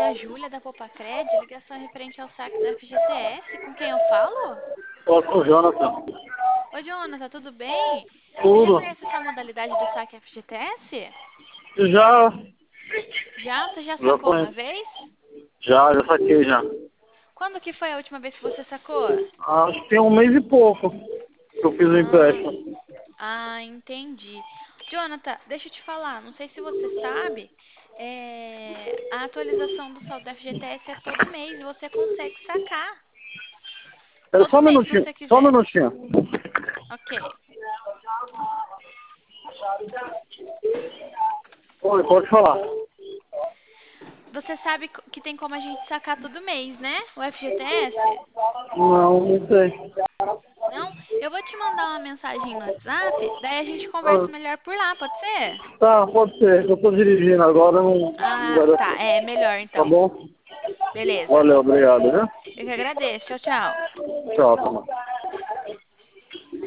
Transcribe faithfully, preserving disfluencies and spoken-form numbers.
a Júlia da Popacred, ligação referente ao saque do F G T S. Com quem eu falo? Posso com o Jonathan? Oi, Jonathan, tudo bem? Você já Tudo. conhece essa modalidade do saque F G T S? Já, Já? Você já já sacou uma conheço. vez? Já, já saquei já. Quando que foi a última vez que você sacou? Acho que tem um mês e pouco que eu fiz o Ah, empréstimo. ah, entendi. Jonathan, deixa eu te falar, não sei se você sabe, é, a atualização do saldo do F G T S é todo mês e você consegue sacar. Espera só Todo um mês, se minutinho, você só um quiser. minutinho. Ok. Oi, pode falar. Você sabe co- que tem como a gente sacar todo mês, né? O F G T S? Não, não sei. Não? Eu vou te mandar uma mensagem no WhatsApp, daí a gente Ah, conversa melhor por lá, pode ser? tá, pode ser. Eu tô dirigindo agora, não, não Ah, vai dar tá. tempo. É melhor Tá então. bom? Beleza. Valeu, obrigado, né? Eu que agradeço. Tchau, tchau. Tchau, tá bom.